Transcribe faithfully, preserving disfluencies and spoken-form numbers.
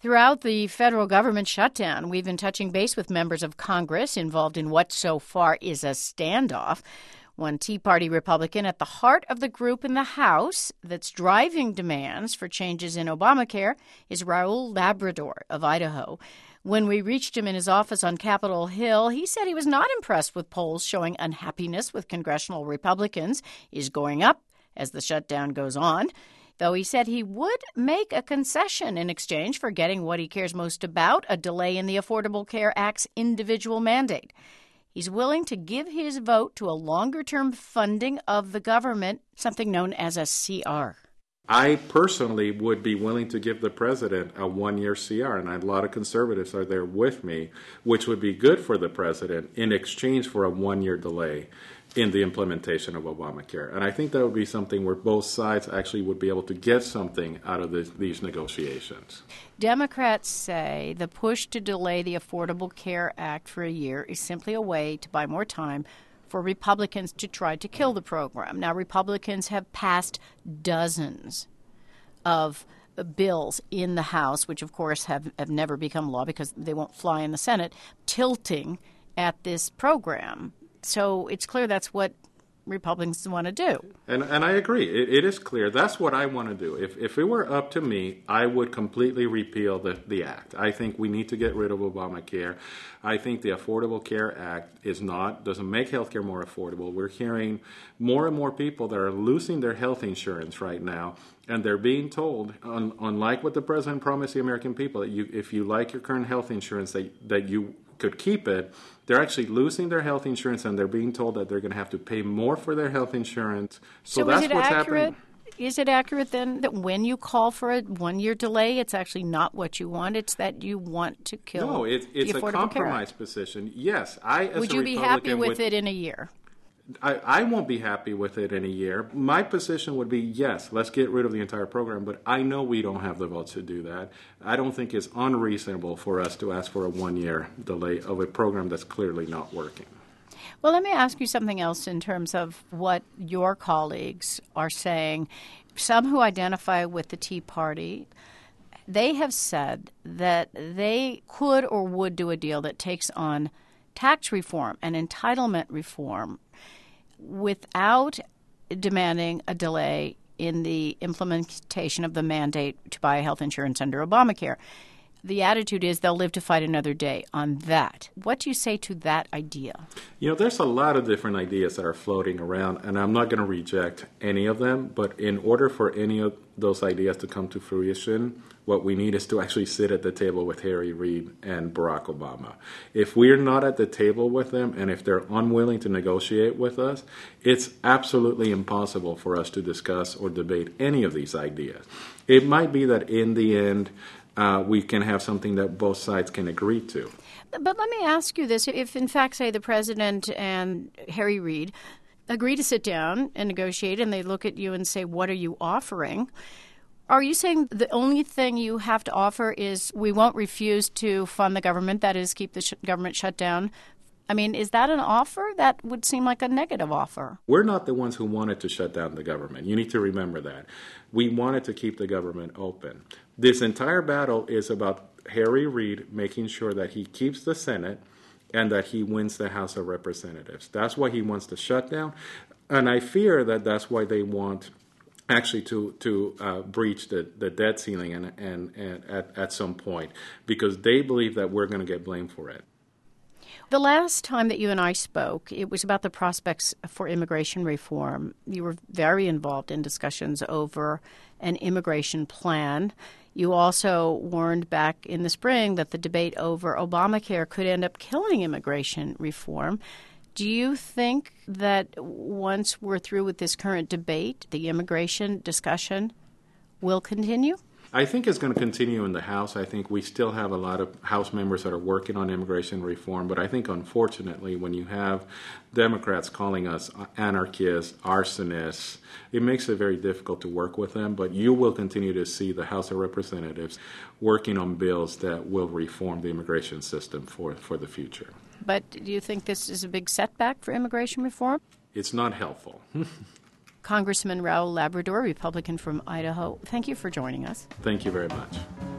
Throughout the federal government shutdown, we've been touching base with members of Congress involved in what so far is a standoff. One Tea Party Republican at the heart of the group in the House that's driving demands for changes in Obamacare is Raul Labrador of Idaho. When we reached him in his office on Capitol Hill, he said he was not impressed with polls showing unhappiness with congressional Republicans is going up as the shutdown goes on, though he said he would make a concession in exchange for getting what he cares most about, a delay in the Affordable Care Act's individual mandate. He's willing to give his vote to a longer-term funding of the government, something known as a C R. I personally would be willing to give the president a one-year C R, and a lot of conservatives are there with me, which would be good for the president in exchange for a one-year delay in the implementation of Obamacare. And I think that would be something where both sides actually would be able to get something out of this, these negotiations. Democrats say the push to delay the Affordable Care Act for a year is simply a way to buy more time for Republicans to try to kill the program. Now, Republicans have passed dozens of bills in the House, which, of course, have, have never become law because they won't fly in the Senate, tilting at this program. So it's clear that's what Republicans want to do. And and I agree. It, it is clear. That's what I want to do. If if it were up to me, I would completely repeal the, the act. I think we need to get rid of Obamacare. I think the Affordable Care Act is not, doesn't make health care more affordable. We're hearing more and more people that are losing their health insurance right now, and they're being told, un, unlike what the president promised the American people, that you, if you like your current health insurance, that, that you could keep it. They're actually losing their health insurance, and they're being told that they're going to have to pay more for their health insurance. So, so that's is it what's accurate? happening. Is it accurate then that when you call for a one-year delay, it's actually not what you want? It's that you want to kill No, it, it's the a Affordable compromise Care position. Yes, I as Would a you be Republican happy with, with it in a year? I, I won't be happy with it in a year. My position would be, yes, let's get rid of the entire program, but I know we don't have the votes to do that. I don't think it's unreasonable for us to ask for a one-year delay of a program that's clearly not working. Well, let me ask you something else in terms of what your colleagues are saying. Some who identify with the Tea Party, they have said that they could or would do a deal that takes on tax reform and entitlement reform without demanding a delay in the implementation of the mandate to buy health insurance under Obamacare. The attitude is they'll live to fight another day on that. What do you say to that idea? You know, there's a lot of different ideas that are floating around, and I'm not going to reject any of them, but in order for any of those ideas to come to fruition, what we need is to actually sit at the table with Harry Reid and Barack Obama. If we're not at the table with them, and if they're unwilling to negotiate with us, it's absolutely impossible for us to discuss or debate any of these ideas. It might be that in the end, uh, we can have something that both sides can agree to. But let me ask you this. If, in fact, say, the president and Harry Reid agree to sit down and negotiate, and they look at you and say, what are you offering? Are you saying the only thing you have to offer is we won't refuse to fund the government, that is, keep the sh- government shut down? I mean, is that an offer? That would seem like a negative offer. We're not the ones who wanted to shut down the government. You need to remember that. We wanted to keep the government open. This entire battle is about Harry Reid making sure that he keeps the Senate and that he wins the House of Representatives. That's why he wants to shut down. And I fear that that's why they want actually to to uh, breach the, the debt ceiling and, and, and at, at some point, because they believe that we're going to get blamed for it. The last time that you and I spoke, it was about the prospects for immigration reform. You were very involved in discussions over an immigration plan. You also warned back in the spring that the debate over Obamacare could end up killing immigration reform. Do you think that once we're through with this current debate, the immigration discussion will continue? I think it's going to continue in the House. I think we still have a lot of House members that are working on immigration reform. But I think, unfortunately, when you have Democrats calling us anarchists, arsonists, it makes it very difficult to work with them. But you will continue to see the House of Representatives working on bills that will reform the immigration system for, for the future. But do you think this is a big setback for immigration reform? It's not helpful. Congressman Raul Labrador, Republican from Idaho, thank you for joining us. Thank you very much.